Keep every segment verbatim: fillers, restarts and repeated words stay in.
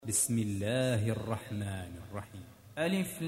بسم الله الرحمن الرحيم. ألف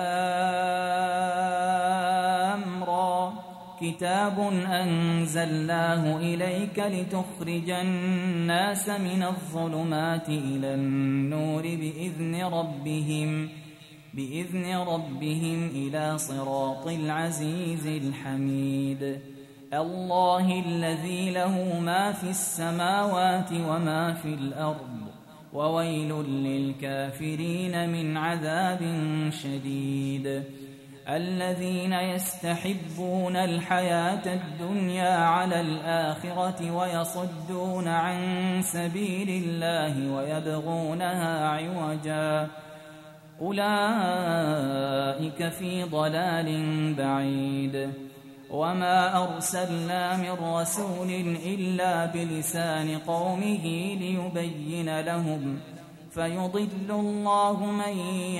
لام را كتاب أنزلناه إليك لتخرج الناس من الظلمات إلى النور بإذن ربهم بإذن ربهم إلى صراط العزيز الحميد. الله الذي له ما في السماوات وما في الأرض وويل للكافرين من عذاب شديد. الذين يستحبون الحياة الدنيا على الآخرة ويصدون عن سبيل الله ويبغونها عوجا أولئك في ضلال بعيد. وما أرسلنا من رسول إلا بلسان قومه ليبين لهم فيضل الله من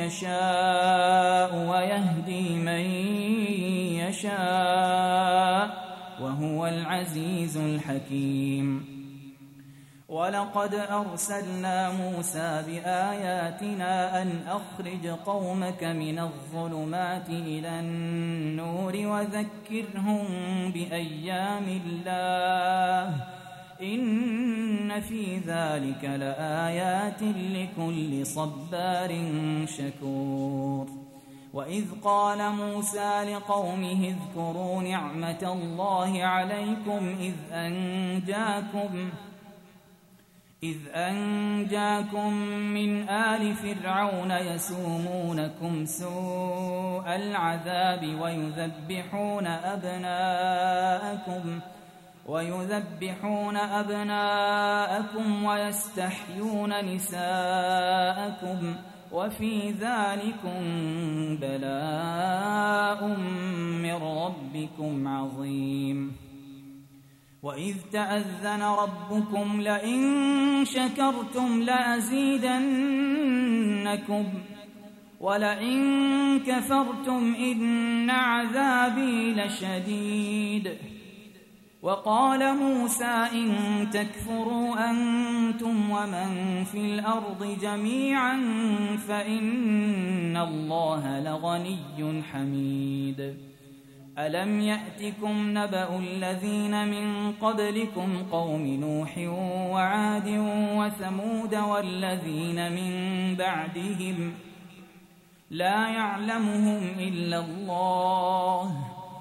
يشاء ويهدي من يشاء وهو العزيز الحكيم. ولقد أرسلنا موسى بآياتنا أن أخرج قومك من الظلمات إلى النور وذكرهم بأيام الله إن في ذلك لآيات لكل صبار شكور. وإذ قال موسى لقومه اذكروا نعمة الله عليكم إذ أنجاكم إذ أنجاكم من آل فرعون يسومونكم سوء العذاب ويذبحون أبناءكم ويذبحون أبناءكم ويستحيون نساءكم وفي ذلكم بلاء من ربكم عظيم. وإذ تأذن ربكم لئن شكرتم لأزيدنكم ولئن كفرتم إن عذابي لشديد. وقال موسى إن تكفروا أنتم ومن في الأرض جميعا فإن الله لغني حميد. ألم يأتكم نبأ الذين من قبلكم قوم نوح وعاد وثمود والذين من بعدهم لا يعلمهم إلا الله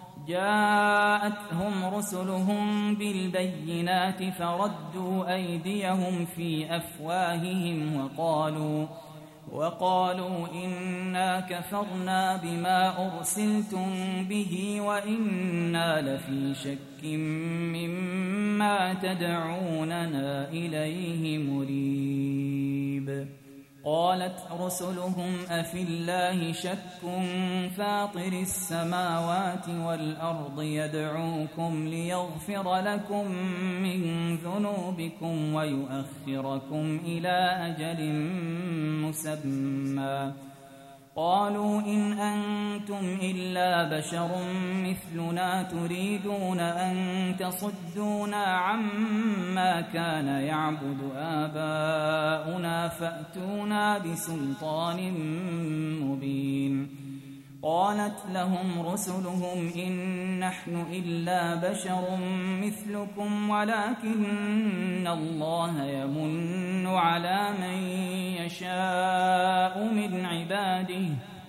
جاءتهم رسلهم بالبينات فردوا أيديهم في أفواههم وقالوا وقالوا إنا كفرنا بما أرسلتم به وإنا لفي شك مما تدعوننا إليه مريب. قالت رسلهم أفي الله شك فاطر السماوات والأرض يدعوكم ليغفر لكم من ذنوبكم ويؤخركم إلى أجل مسمى. قالوا إن أنتم إلا بشر مثلنا تريدون أن تصدونا عما كان يعبد آباؤنا فأتونا بسلطان مبين. قالت لهم رسلهم إن نحن إلا بشر مثلكم ولكن الله يمن على من يشاء من عباده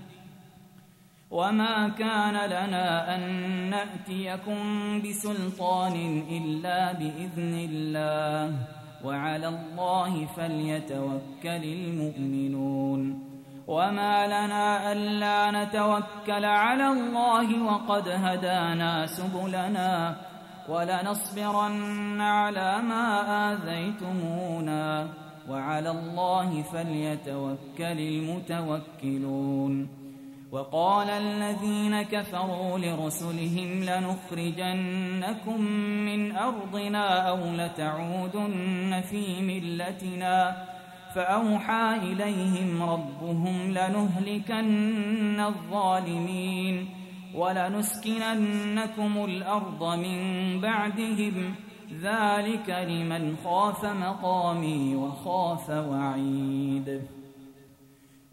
وما كان لنا أن نأتيكم بسلطان إلا بإذن الله وعلى الله فليتوكل المؤمنون. وما لنا ألا نتوكل على الله وقد هدانا سبلنا ولنصبرن على ما آذيتمونا وعلى الله فليتوكل المتوكلون. وقال الذين كفروا لرسلهم لنخرجنكم من أرضنا أو لتعودن في ملتنا فأوحى إليهم ربهم لنهلكن الظالمين ولنسكننكم الأرض من بعدهم ذلك لمن خاف مقامي وخاف وعيد.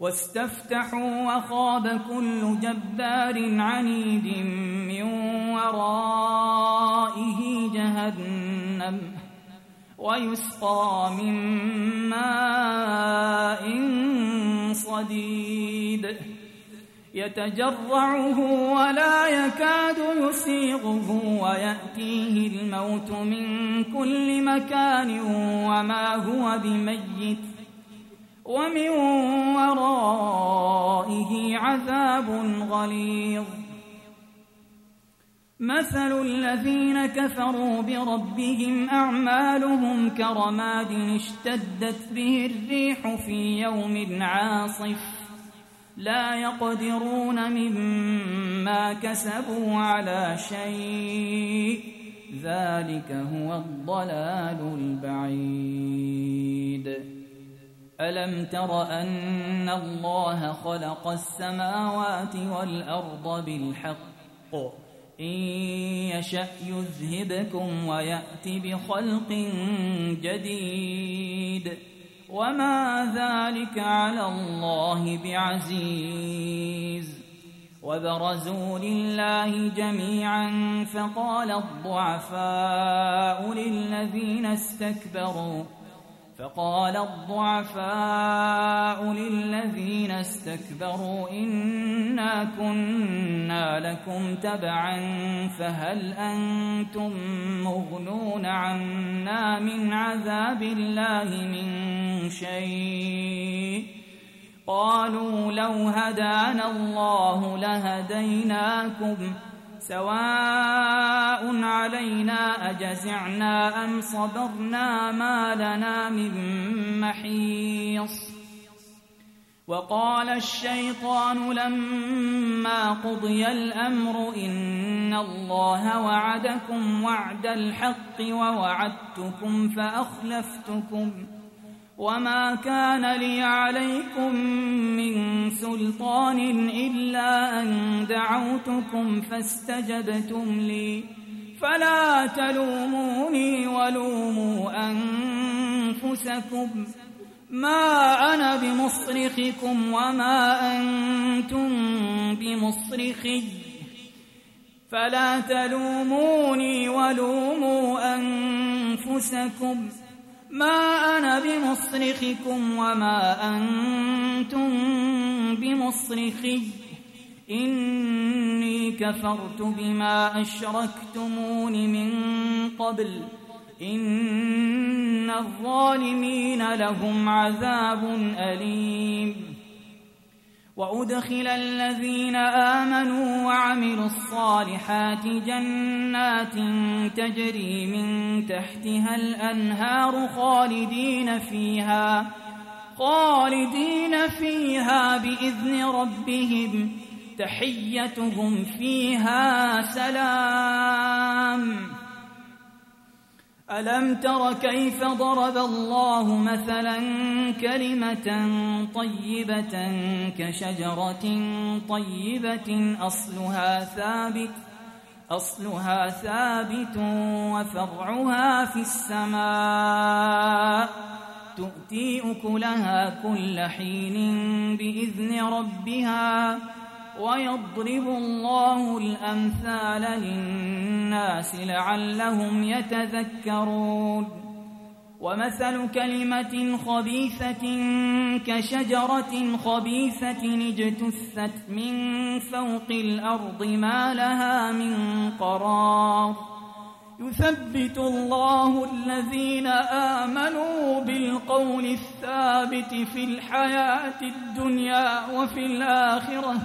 واستفتحوا وخاب كل جبار عنيد من ورائه جهنم ويسقى من ماء صديد يتجرعه ولا يكاد يسيغه ويأتيه الموت من كل مكان وما هو بميت ومن ورائه عذاب غليظ. مثل الذين كفروا بربهم أعمالهم كرماد اشتدت به الريح في يوم عاصف لا يقدرون مما كسبوا على شيء ذلك هو الضلال البعيد. ألم تر أن الله خلق السماوات والأرض بالحق إن يشأ يذهبكم ويأت بخلق جديد وما ذلك على الله بعزيز. وبرزوا لله جميعا فقال الضعفاء للذين استكبروا فقال الضعفاء للذين استكبروا إنا كنا لكم تبعا فهل أنتم مغنون عنا من عذاب الله من شيء قالوا لو هدانا الله لهديناكم سواء علينا أجزعنا أم صبرنا ما لنا من محيص. وقال الشيطان لما قضي الأمر إن الله وعدكم وعد الحق ووعدتكم فأخلفتكم وما كان لي عليكم من سلطان إلا أن دعوتكم فاستجبتم لي فلا تلوموني ولوموا أنفسكم ما أنا بمصرخكم وما أنتم بمصرخي فلا تلوموني ولوموا أنفسكم ما أنا بمصرخكم وما أنتم بمصرخي إني كفرت بما أشركتمون من قبل إن الظالمين لهم عذاب أليم. وأدخل الذين آمنوا وعملوا الصالحات جنات تجري من تحتها الأنهار خالدين فيها خالدين فيها بإذن ربهم تحيتهم فيها سلام. ألم تر كيف ضرب الله مثلا كلمة طيبة كشجرة طيبة أصلها ثابت أصلها ثابت وفرعها في السماء تؤتي أكلها كل حين بإذن ربها ويضرب الله الأمثال للناس لعلهم يتذكرون. ومثل كلمة خبيثة كشجرة خبيثة اجتثت من فوق الأرض ما لها من قرار يثبت الله الذين آمنوا بالقول الثابت في الحياة الدنيا وفي الآخرة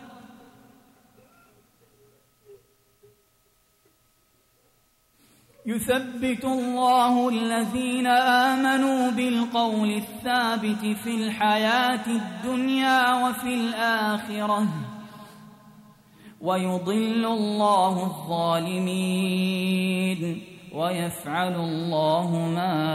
يثبت الله الذين آمنوا بالقول الثابت في الحياة الدنيا وفي الآخرة ويضل الله الظالمين ويفعل الله ما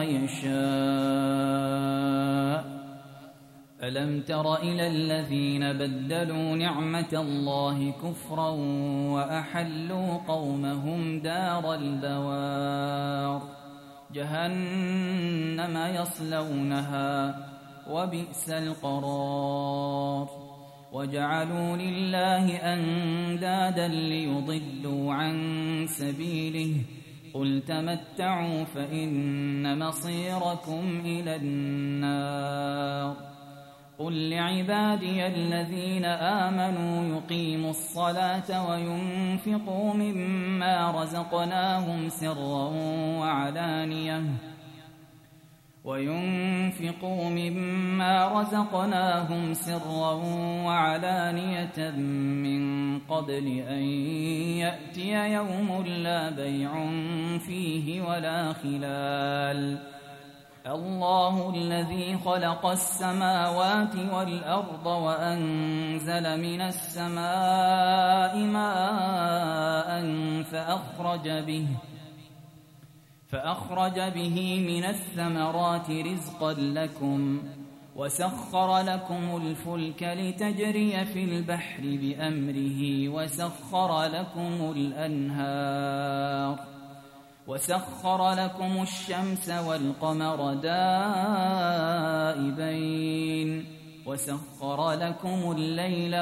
يشاء. ألم تر إلى الذين بدلوا نعمة الله كفرا وأحلوا قومهم دار البوار جهنم يصلونها وبئس القرار. وجعلوا لله أندادا ليضلوا عن سبيله قل تمتعوا فإن مصيركم إلى النار. قل لعبادي الذين آمنوا يقيموا الصلاة وينفقوا مما رزقناهم سرا وعلانية وينفقوا مما رزقناهم سرا وعلانية من قبل أن يأتي يوم لا بيع فيه ولا خلال. الله الذي خلق السماوات والأرض وأنزل من السماء ماء فأخرج به فأخرج به من الثمرات رزقا لكم وسخر لكم الفلك لتجري في البحر بأمره وسخر لكم الأنهار وسخر لكم الشمس والقمر دائبين وسخر لكم الليل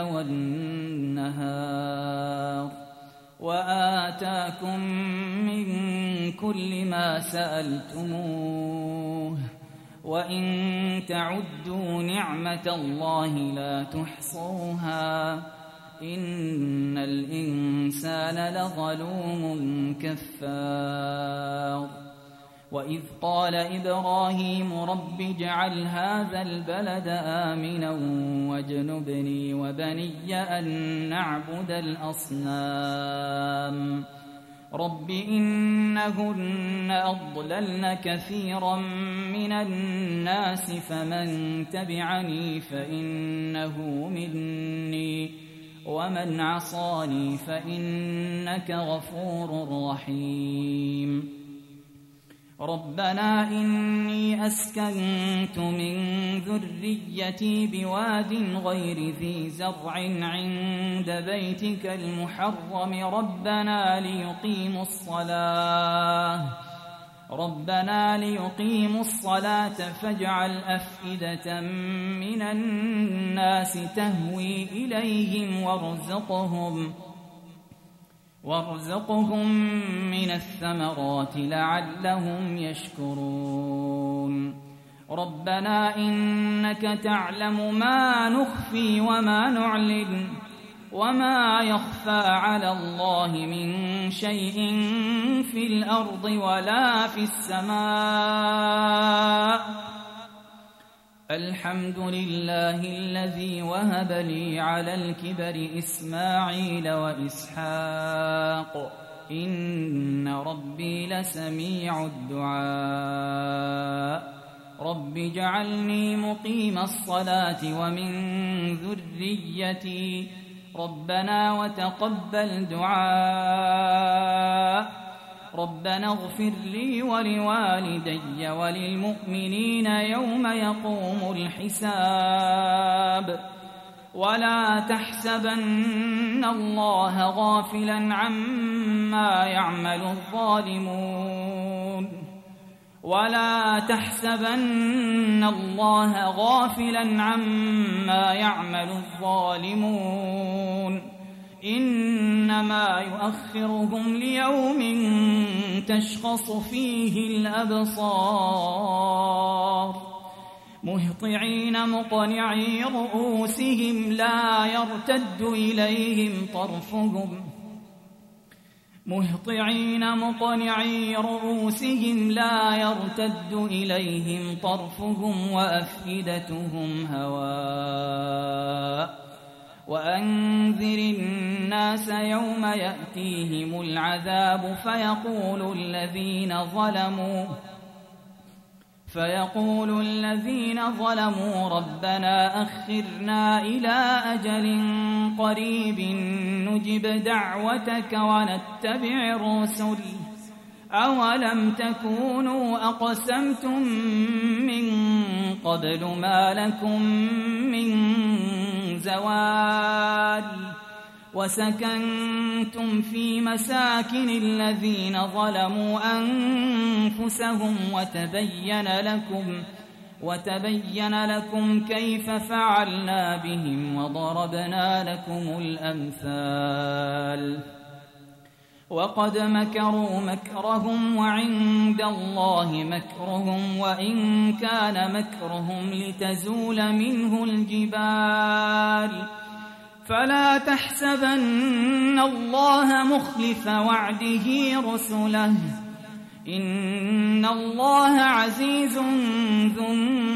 والنهار وآتاكم من كل ما سألتموه وإن تعدوا نعمة الله لا تحصوها إن الإنسان لظلوم كفار. وإذ قال إبراهيم رب اجعل هذا البلد آمنا واجنبني وبني أن نعبد الأصنام رب إنهن أضللن كثيرا من الناس فمن تبعني فإنه مني ومن عصاني فإنك غفور رحيم. ربنا إني أسكنت من ذريتي بواد غير ذي زرع عند بيتك المحرم ربنا ليقيموا الصلاة ربنا ليقيموا الصلاة فاجعل أفئدة من الناس تهوي إليهم وارزقهم وارزقهم من الثمرات لعلهم يشكرون. ربنا إنك تعلم ما نخفي وما نعلن وما يخفى على الله من شيء في الأرض ولا في السماء. الحمد لله الذي وهب لي على الكبر إسماعيل وإسحاق إن ربي لسميع الدعاء. رب اجعلني مقيم الصلاة ومن ذريتي ربنا وتقبل دعاء. ربنا اغفر لي ولوالدي وللمؤمنين يوم يقوم الحساب. ولا تحسبن الله غافلا عما يعمل الظالمون ولا تحسبن الله غافلا عما يعمل الظالمون إنما يؤخرهم ليوم تشخص فيه الأبصار مهطعين مقنعي رؤوسهم لا يرتد إليهم طرفهم مهطعين مقنعي رؤوسهم لا يرتد إليهم طرفهم وأفئدتهم هواء. وأنذر الناس يوم يأتيهم العذاب فيقول الذين ظلموا فيقول الذين ظلموا ربنا أخرنا إلى أجل قريب نجب دعوتك ونتبع الرسل أولم تكونوا أقسمتم من قبل ما لكم من زوال وسكنتم في مساكن الذين ظلموا أنفسهم وتبين لكم وتبين لكم كيف فعلنا بهم وضربنا لكم الأمثال وقد مكروا مكرهم وعند الله مكرهم وإن كان مكرهم لتزول منه الجبال فلا تحسبن الله مخلف وعده رسله إن الله عزيز ذو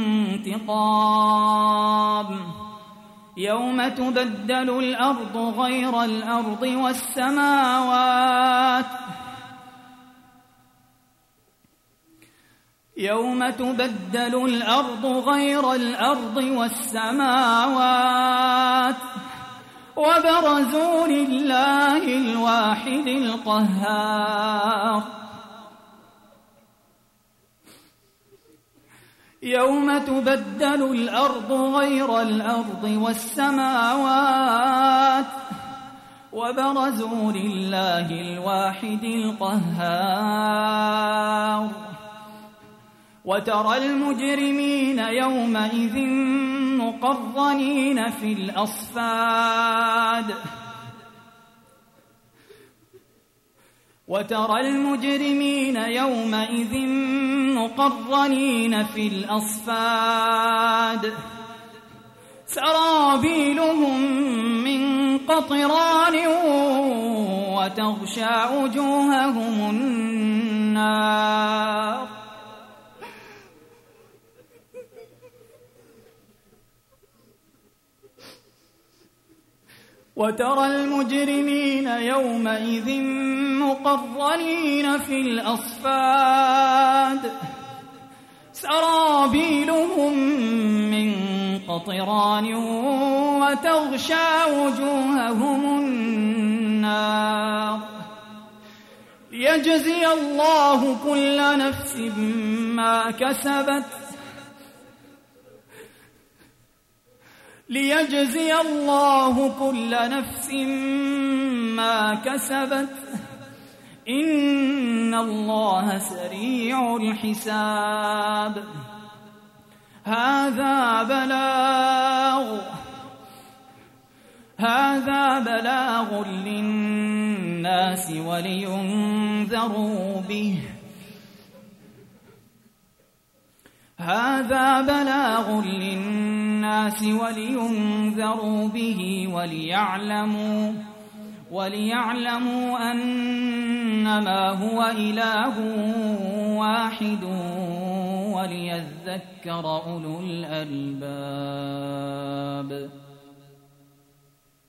انتقام يوم تبدل الأرض غير الأرض والسماوات يوم تبدل الأرض غير الأرض والسماوات وبرزوا لله الواحد القهار يوم تبدل الأرض غير الأرض والسماوات وبرزوا لله الواحد القهار وترى المجرمين يومئذ مقرنين في الأصفاد وترى المجرمين يومئذ مقرنين في الأصفاد سرابيلهم من قطران وتغشى وجوههم النار وترى المجرمين يومئذ مقرنين في الأصفاد سرابيلهم من قطران وتغشى وجوههم النار ليجزي الله كل نفس ما كسبت ليجزي الله كل نفس ما كسبت إن الله سريع الحساب هذا بلاغ هذا بلاغ للناس ولينذروا به هذا بلاغ للناس ولينذروا به وليعلموا وليعلموا أنما هو إله واحد وليذكر أولو الألباب.